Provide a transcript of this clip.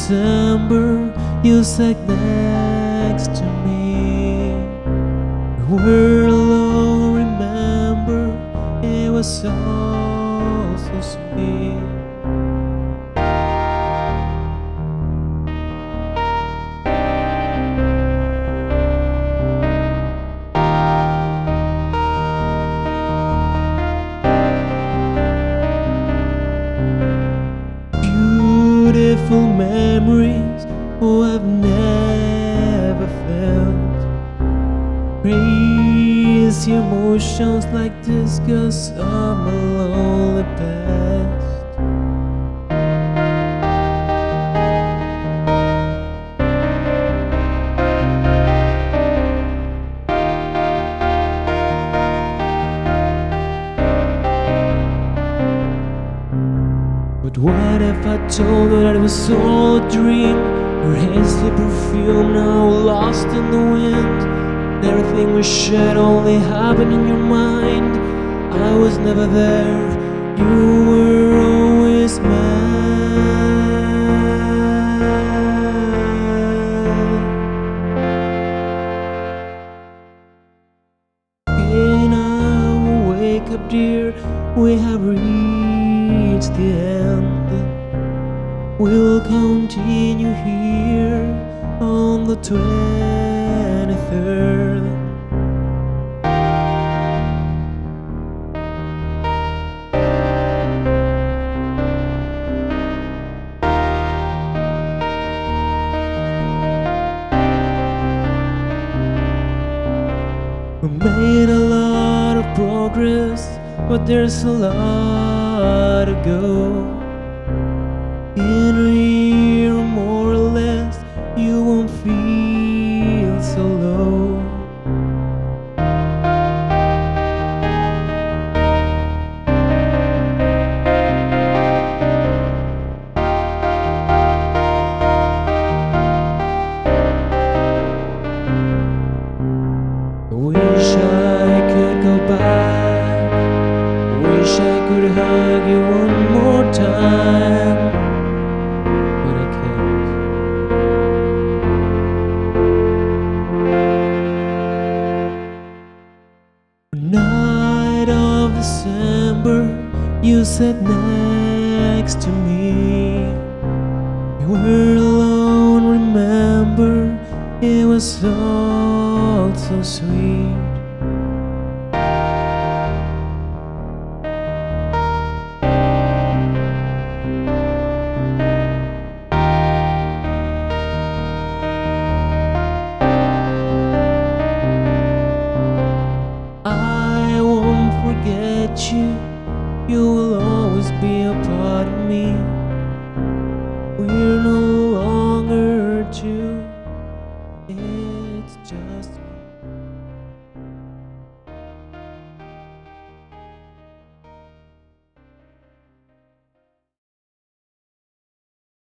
December, you sat next to me. We were alone, remember, it was so sweet. Beautiful memories, oh, I've never felt crazy emotions like this, 'cause of my lonely past. But what if I told her that it was all a dream? Her hasty perfume now lost in the wind, and everything we shared only happened in your mind. I was never there, you were always mine. And I will wake up, dear, we have reached the end. We'll continue here on the 23rd. We made a lot of progress, but there's a lot to go. In a year, more or less, you won't feel so low. I wish I could go back. I wish I could hug you one more time. Night of December, you sat next to me. We were alone, remember, it was all so sweet. I won't forget you, you will always be a part of me. We're no longer two, it's just me.